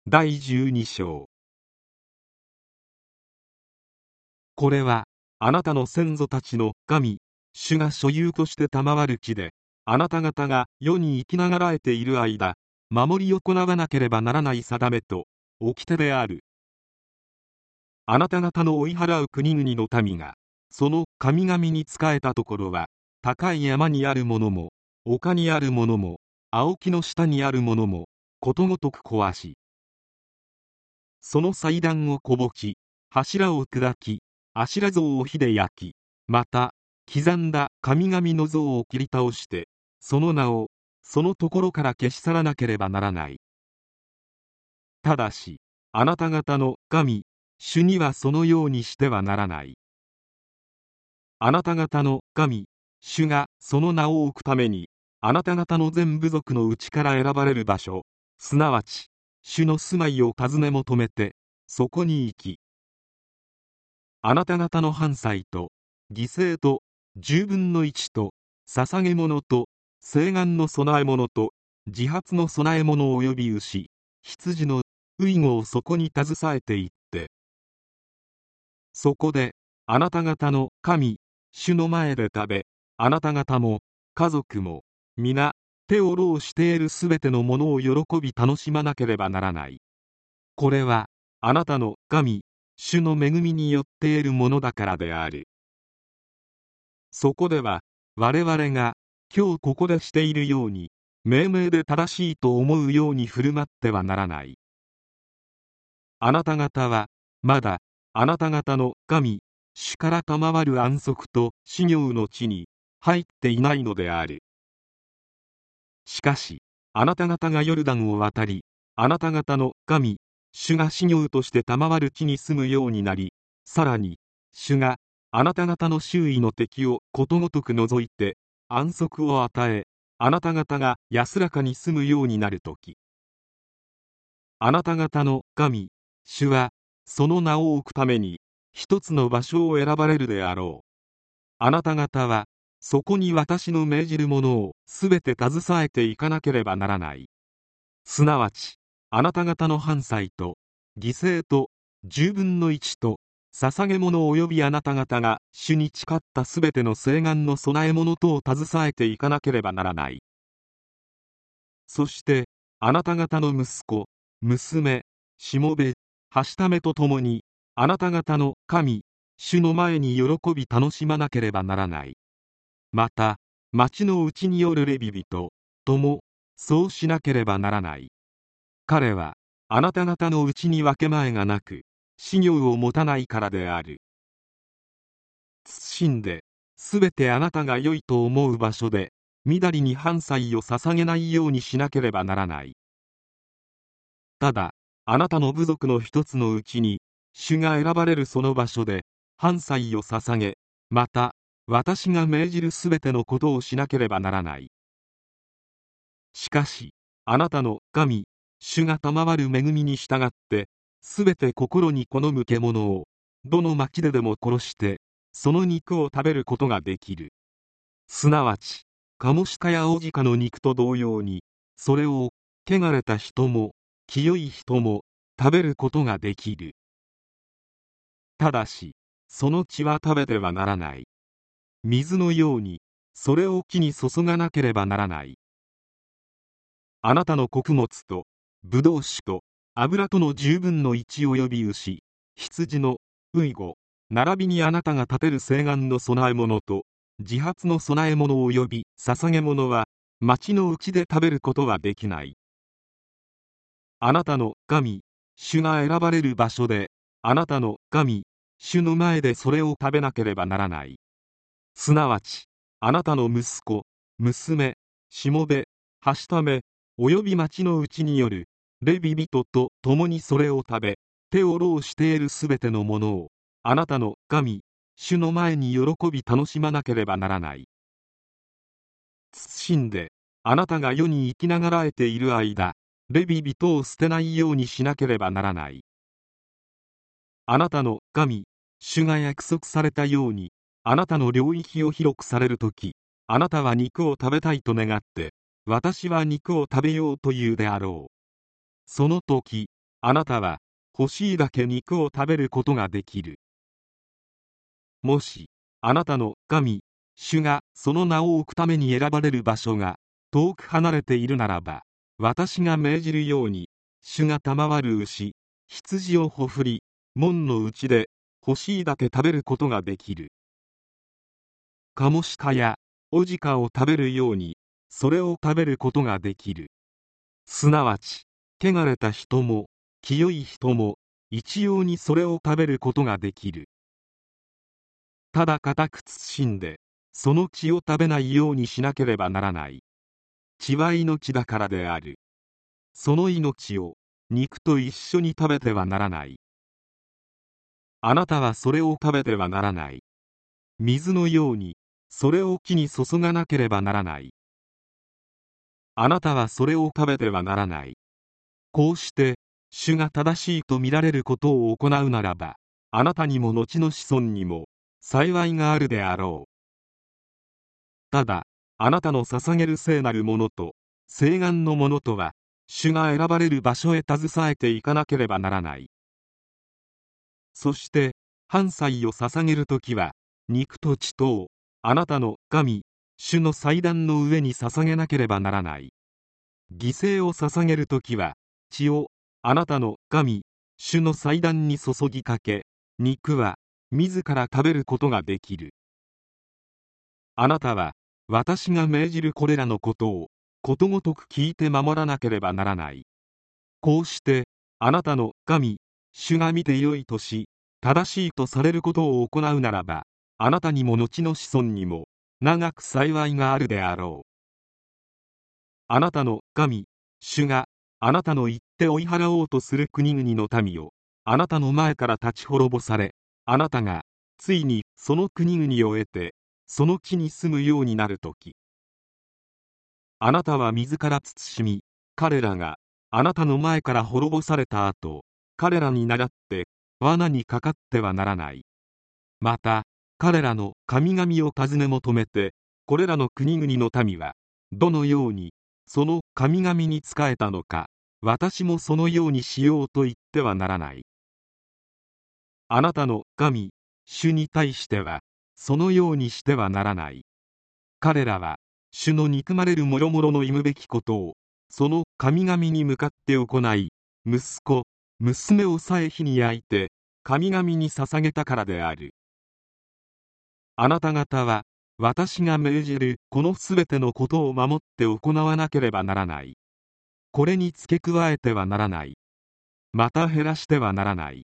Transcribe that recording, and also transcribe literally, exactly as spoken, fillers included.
だいじゅうに章。これはあなたの先祖たちの神主が所有として賜る地で、あなた方が世に生きながらえている間守り行わなければならない定めと掟である。あなた方の追い払う国々の民がその神々に仕えたところは、高い山にあるものも丘にあるものも青木の下にあるものもことごとく壊し、その祭壇をこぼき、柱を砕き、アシラ像を火で焼き、また刻んだ神々の像を切り倒して、その名をそのところから消し去らなければならない。ただしあなた方の神主にはそのようにしてはならない。あなた方の神主がその名を置くために、あなた方の全部族のうちから選ばれる場所、すなわち主の住まいを尋ね求めてそこに行き、あなた方の燔祭と犠牲と十分の一と捧げ物と聖願の供え物と自発の供え物および牛羊の遺語をそこに携えていって、そこであなた方の神主の前で食べ、あなた方も家族も皆手を労しているすべてのものを喜び楽しまなければならない。これはあなたの神主の恵みによって得るものだからである。そこでは我々が今日ここでしているように、命名で正しいと思うように振る舞ってはならない。あなた方はまだあなた方の神主から賜る安息と修行の地に入っていないのである。しかしあなた方がヨルダンを渡り、あなた方の神主が修行として賜る地に住むようになり、さらに主があなた方の周囲の敵をことごとく除いて安息を与え、あなた方が安らかに住むようになるとき、あなた方の神主はその名を置くために一つの場所を選ばれるであろう。あなた方はそこに私の命じるものをすべて携えていかなければならない。すなわちあなた方の燔祭と犠牲と十分の一と捧げ物およびあなた方が主に誓ったすべての聖願の供え物とを携えていかなければならない。そしてあなた方の息子娘しもべはしためとともにあなた方の神主の前に喜び楽しまなければならない。また町のうちによるレビ人ともそうしなければならない。彼はあなた方のうちに分け前がなく私業を持たないからである。謹んですべてあなたが良いと思う場所でみだりに燔祭を捧げないようにしなければならない。ただあなたの部族の一つのうちに主が選ばれるその場所で燔祭を捧げ、また私が命じるすべてのことをしなければならない。しかしあなたの神主が賜る恵みに従ってすべて心に好む獣をどの町ででも殺してその肉を食べることができる。すなわちカモシカやオジカの肉と同様に、それを汚れた人も清い人も食べることができる。ただしその血は食べてはならない。水のようにそれを木に注がなければならない。あなたの穀物とブドウ酒と油との十分の一および牛羊の遺語並びにあなたが立てる聖願の供え物と自発の供え物および捧げ物は町のうちで食べることはできない。あなたの神主が選ばれる場所であなたの神主の前でそれを食べなければならない。すなわちあなたの息子娘しもべはしためおよび町のうちによるレビ人と共にそれを食べ、手を労しているすべてのものをあなたの神主の前に喜び楽しまなければならない。謹んであなたが世に生きながらえている間レビ人を捨てないようにしなければならない。あなたの神主が約束されたようにあなたの領域を広くされるとき、あなたは肉を食べたいと願って私は肉を食べようというであろう。その時あなたは欲しいだけ肉を食べることができる。もしあなたの神、主がその名を置くために選ばれる場所が遠く離れているならば、私が命じるように主が賜る牛、羊をほふり、門の内で欲しいだけ食べることができる。カモシカやオジカを食べるようにそれを食べることができる。すなわち汚れた人も清い人も一様にそれを食べることができる。ただ固く慎んでその血を食べないようにしなければならない。血は命だからである。その命を肉と一緒に食べてはならない。あなたはそれを食べてはならない。水のようにそれを木に注がなければならない。あなたはそれを食べてはならない。こうして主が正しいと見られることを行うならば、あなたにも後の子孫にも幸いがあるであろう。ただあなたの捧げる聖なるものと聖願のものとは主が選ばれる場所へ携えていかなければならない。そして燔祭を捧げるときは肉と血とをあなたの神、主の祭壇の上に捧げなければならない。犠牲を捧げるときは血をあなたの神、主の祭壇に注ぎかけ、肉は自ら食べることができる。あなたは私が命じるこれらのことをことごとく聞いて守らなければならない。こうしてあなたの神、主が見て良いとし正しいとされることを行うならば、あなたにも後の子孫にも長く幸いがあるであろう。あなたの神、主があなたの言って追い払おうとする国々の民をあなたの前から立ち滅ぼされ、あなたがついにその国々を得てその地に住むようになるとき、あなたは自ら慎み、彼らがあなたの前から滅ぼされた後、彼らに倣って罠にかかってはならない。また彼らの神々を尋ね求めて、これらの国々の民はどのようにその神々に仕えたのか、私もそのようにしようと言ってはならない。あなたの神、主に対してはそのようにしてはならない。彼らは主の憎まれるもろもろの忌むべきことをその神々に向かって行い、息子、娘をさえ火に焼いて神々に捧げたからである。あなた方は私が命じるこのすべてのことを守って行わなければならない。これに付け加えてはならない。また減らしてはならない。